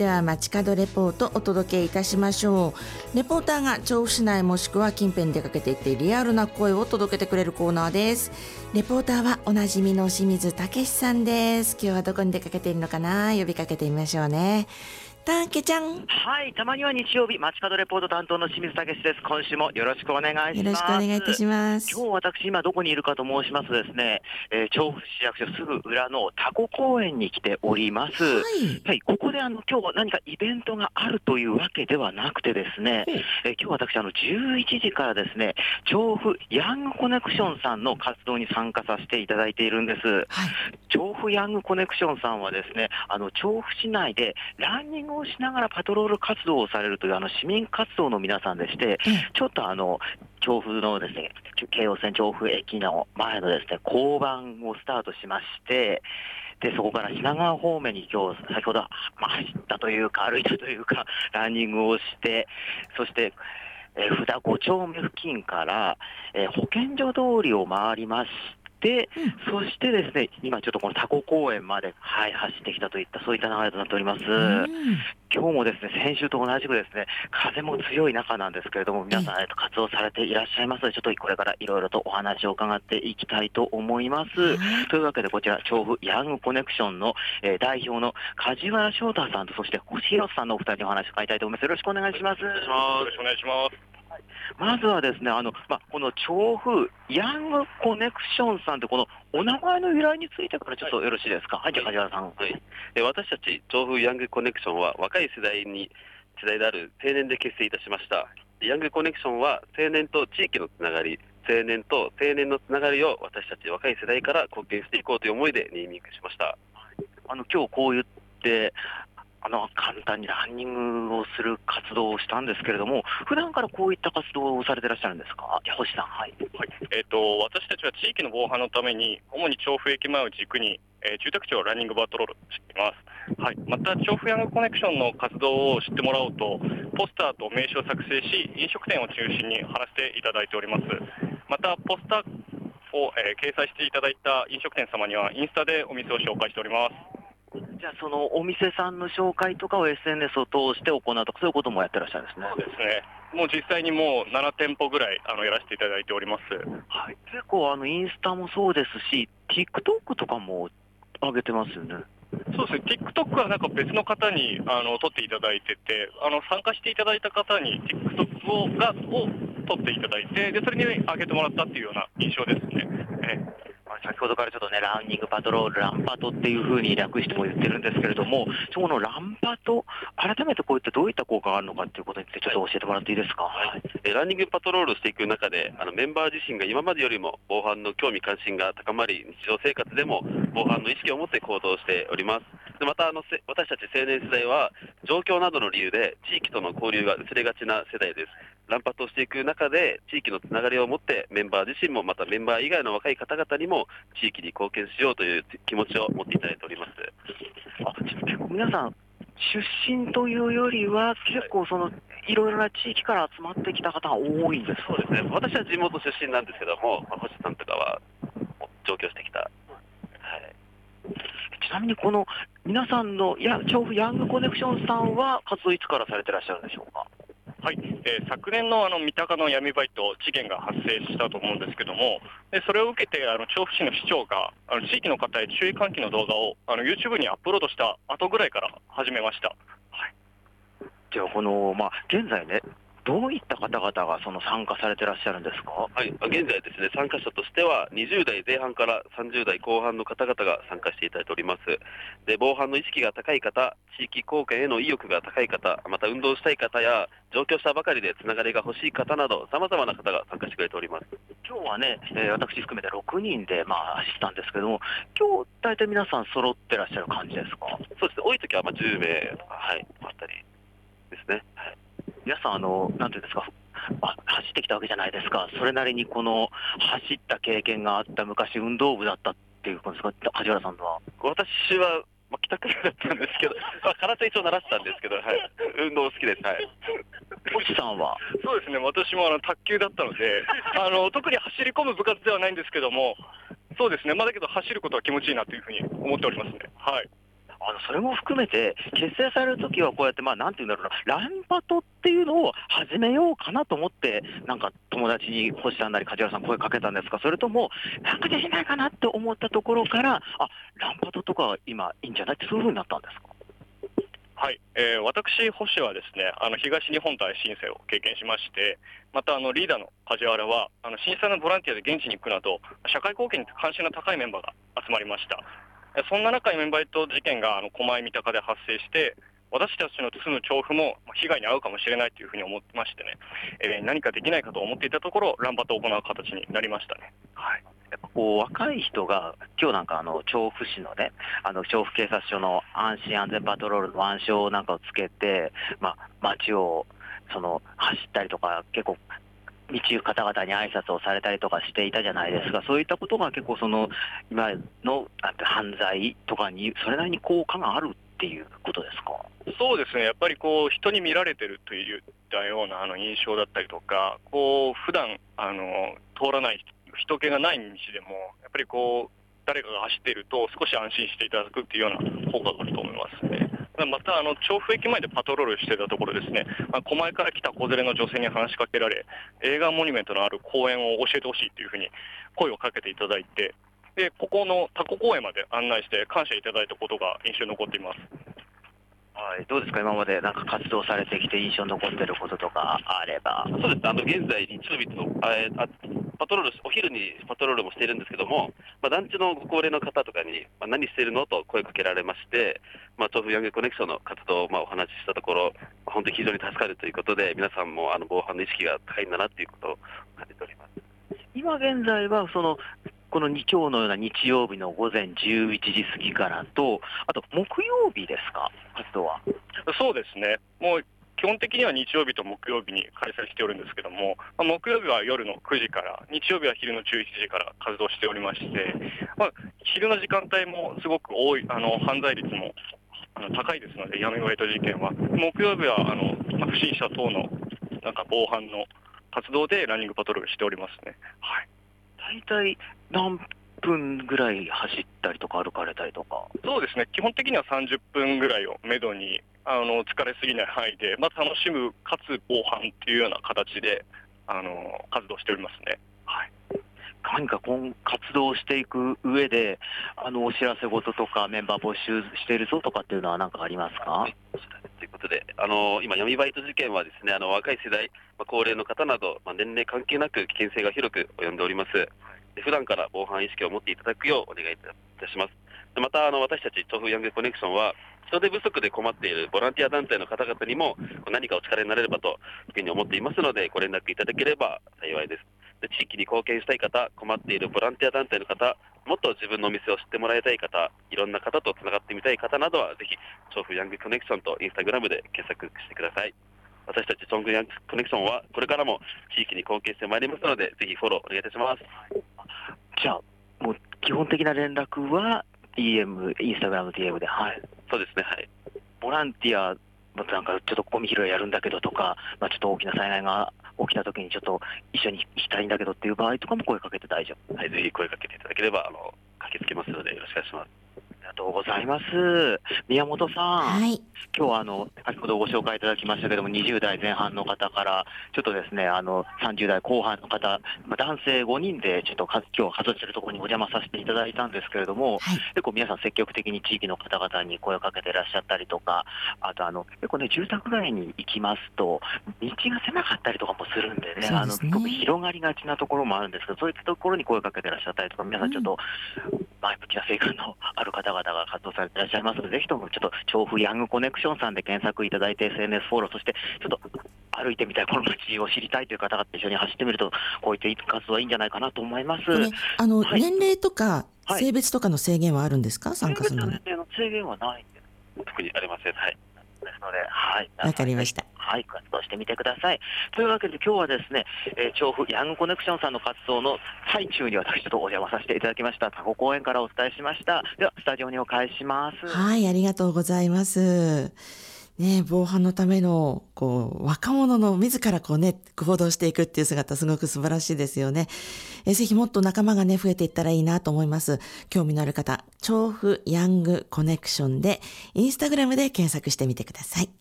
では街角レポートお届けいたしましょう。レポーターが調布市内もしくは近辺に出かけていってリアルな声を届けてくれるコーナーです。レポーターはおなじみの清水武さんです。今日はどこに出かけているのかな、呼びかけてみましょうね。たけちゃん。 はい、たまには日曜日街角レポート担当の清水武です。今週もよろしくお願いします。 よろしくお願いいたします。 今日私今どこにいるかと申しますとですね、調布市役所すぐ裏のタコ公園に来ております。はい、ここで今日何かイベントがあるというわけではなくてですね、今日私11時からですね、調布ヤングコネクションさんの活動に参加させていただいているんです。はい、調布ヤングコネクションさんはですね、調布市内でランニングをしながらパトロール活動をされるという市民活動の皆さんでして、ちょっと調布のですね、京王線調布駅の前のですね、交番をスタートしましてで、そこから品川方面に今日先ほど、走ったというか歩いたというかランニングをして、そして札5丁目付近から、保健所通りを回りまして、そしてですね、今ちょっとこのタコ公園まで、走ってきたといった、そういった流れとなっております。今日もですね、先週と同じくですね、風も強い中なんですけれども、皆さん活動されていらっしゃいますので、ちょっとこれからいろいろとお話を伺っていきたいと思います。というわけで、こちら、調布ヤングコネクションの、代表の梶原翔太さんと、そして星広さんのお二人にお話を伺いたいと思います。よろしくお願いします。よろしくお願いします。 まずはですね、この調布ヤングコネクションさんってこのお名前の由来についてからちょっとよろしいですか。はい、じゃあ梶原さん。 私たち調布ヤングコネクションは若い世代である青年で結成いたしました。ヤングコネクションは青年と地域のつながり、青年と青年のつながりを私たち若い世代から貢献していこうという思いでネーミングしました。 今日こう言って簡単にランニングをする活動をしたんですけれども、普段からこういった活動をされていらっしゃるんですか。じゃあ星さん。はい。 私たちは地域の防犯のために主に調布駅前を軸に、住宅地をランニングパトロールしています。はい。また調布ヤングコネクションの活動を知ってもらおうとポスターと名刺を作成し、飲食店を中心に貼らせていただいております。またポスターを、掲載していただいた飲食店様にはインスタでお店を紹介しております。 じゃあそのお店さんの紹介とかを SNS を通して行うとか、そういうこともやってらっしゃるんですね。 そうですね。もう実際にもう7店舗ぐらいやらせていただいております。 はい。結構インスタもそうですし、TikTok とかも上げてますよね。 そうですね。TikTok はなんか別の方に撮っていただいてて、参加していただいた方に TikTok を撮っていただいて、でそれに上げてもらったっていうような印象ですね。 先ほどからちょっとね、ランニングパトロール、ランパトっていう風に略しても言ってるんですけれども、そのランパト、改めてこういったどういった効果があるのかっていうことについてちょっと教えてもらっていいですか。 ランニングパトロールをしていく中で、メンバー自身が今までよりも防犯の興味関心が高まり、日常生活でも防犯の意識を持って行動しております。でまた私たち青年世代は状況などの理由で地域との交流が薄れがちな世代です。ランパトをしていく中で地域のつながりを持ってメンバー自身もまたメンバー以外の若い方々にも地域に貢献しようという気持ちを持っていただいております。 結構皆さん出身というよりは結構いろいろな地域から集まってきた方が多いんです。 そうですね。私は地元出身なんですけども、星さんとかは上京してきた。 ちなみにこの皆さんの調布ヤングコネクションさんは活動いつからされてらっしゃるんでしょうか。 はい。昨年の三鷹の闇バイト事件が発生したと思うんですけども、それを受けて調布市の市長が地域の方へ注意喚起の動画をYouTube にアップロードした後ぐらいから始めました。はい。 じゃあ現在ね、どういった方々が参加されてらっしゃるんですか。 はい。現在ですね、参加者としては20代前半から30代後半の方々が参加していただいております。で、防犯の意識が高い方、地域貢献への意欲が高い方、また運動したい方や上京したばかりでつながりが欲しい方など様々な方が参加してくれております。 今日はね、私含めて6人で走ったんですけども、今日大体皆さん揃ってらっしゃる感じですか。 そうですね。多い時は10名とかあったりですね。はい。 皆さんなんていうんですか、走ってきたわけじゃないですか。それなりに走った経験があった、昔運動部だったっていうことですか。梶原さんは。 私は帰宅部だったんですけど、空手一応習ってたんですけど、運動好きです。はい。 星さんは。 そうですね。私も卓球だったので、特に走り込む部活ではないんですけども、そうですね。だけど走ることは気持ちいいなというふうに思っておりますね。はい。 それも含めて、結成されるときはこうやって、なんていうんだろうな、ランパトっていうのを始めようかなと思って、なんか友達に星さんなり梶原さん声かけたんですか、それとも、なんかできないかなって思ったところから、ランパトとか今いいんじゃないって、そういうふうになったんですか？ はい、私、星はですね、東日本大震災を経験しまして、またリーダーの梶原は震災のボランティアで現地に行くなど、社会貢献に関心が高いメンバーが集まりました。そんな中、メンバーと事件が狛江三鷹で発生して、私たちの住む調布も被害に遭うかもしれないというふうに思ってましてね、何かできないかと思っていたところ、ランパトを行う形になりましたね。 はい、やっぱ若い人が、今日なんか調布市のね、調布警察署の安心安全パトロールの腕章なんかをつけて、街を走ったりとか、結構、道行く方々に挨拶をされたりとかしていたじゃないですか、そういったことが結構、今の犯罪とかに、それなりに効果があるっていうことですか？ そうですね、やっぱり人に見られてるといったような印象だったりとか、普段通らない人気がない道でも、やっぱり誰かが走っていると、少し安心していただくっていうような効果があると思いますね。また調布駅前でパトロールしていたところですね、狛江から来た子連れの女性に話しかけられ、映画モニュメントのある公園を教えてほしいというふうに声をかけていただいて、でここのタコ公園まで案内して感謝いただいたことが印象に残っています。 はい、どうですか、今までなんか活動されてきて印象に残っていることとかあれば。 そうです、現在、日曜日とパトロール、お昼にパトロールもしているんですけども、団地のご高齢の方とかに、何しているのと声かけられまして、調布ヤングコネクションの活動をお話ししたところ、本当に非常に助かるということで、皆さんも防犯の意識が高いんだなということを感じております。 今現在はこの今日のような日曜日の午前11時過ぎからと、あと木曜日ですか、活動は。 そうですね、もう基本的には日曜日と木曜日に開催しておるんですけども、木曜日は夜の9時から、日曜日は昼の11時から活動しておりまして、昼の時間帯もすごく多い、犯罪率も高いですので、闇バイト事件は。木曜日は不審者等の防犯の活動でランニングパトロールしておりますね。はい、 大体何分ぐらい走ったりとか歩かれたりとか？ そうですね、基本的には30分ぐらいをめどに疲れすぎない範囲で、楽しむかつ防犯っていうような形で活動しておりますね。はい、 何か活動していく上でお知らせ事とかメンバー募集しているぞとかっていうのは何かありますか？ ということで、今、闇バイト事件はですね、若い世代、高齢の方など、年齢関係なく危険性が広く及んでおります。普段から防犯意識を持っていただくようお願いいたします。また私たち調布ヤングコネクションは、人手不足で困っているボランティア団体の方々にも何かお力になれればというふうに思っていますので、ご連絡いただければ幸いです。地域に貢献したい方、困っているボランティア団体の方、もっと自分のお店を知ってもらいたい方、いろんな方とつながってみたい方などは、ぜひ調布ヤングコネクションとインスタグラムで検索してください。私たち調布ヤングコネクションはこれからも地域に貢献してまいりますので、ぜひフォローお願いいたします。 じゃあもう基本的な連絡は DM、インスタグラム DM で。はい、 そうですね。はい、 ボランティアなんかちょっとゴミ拾いやるんだけどとか、ちょっと大きな災害が起きた時にちょっと一緒に行きたいんだけどっていう場合とかも声かけて大丈夫？ はい、ぜひ声かけていただければ駆けつけますので、よろしくお願いします。 ありがとうございます。宮本さん、 はい、 今日は先ほどご紹介いただきましたけども、20代前半の方からちょっとですね30代後半の方、男性5人でちょっと今日外してるところにお邪魔させていただいたんですけれども、 はい、 結構皆さん積極的に地域の方々に声をかけていらっしゃったりとか、あと結構ね、住宅街に行きますと道が狭かったりとかもするんでね、すごく広がりがちなところもあるんですけど、そういったところに声をかけていらっしゃったりとか、皆さんちょっと前向きな性格のある方々が活動されていらっしゃいますので、ぜひともちょっと調布ヤングコネクションさんで検索いただいて SNS フォロー、そしてちょっと歩いてみたいこの街を知りたいという方々と一緒に走ってみると、こういった活動はいいんじゃないかなと思います。 これはい、 年齢とか性別とかの制限はあるんですか？参加するのに。 年齢の制限はないんです。 特にありません。はい、 ですので、はい、 わかりました。 はい、活動してみてください。というわけで今日はですね、調布ヤングコネクションさんの活動の最中に私ちょっとお邪魔させていただきましたタコ公園からお伝えしました。ではスタジオにお返しします。 はい、ありがとうございます。 ね、防犯のための若者の自ら行動していくっていう姿、すごく素晴らしいですよね。ぜひもっと仲間がね増えていったらいいなと思います。興味のある方、調布ヤングコネクションでインスタグラムで検索してみてください。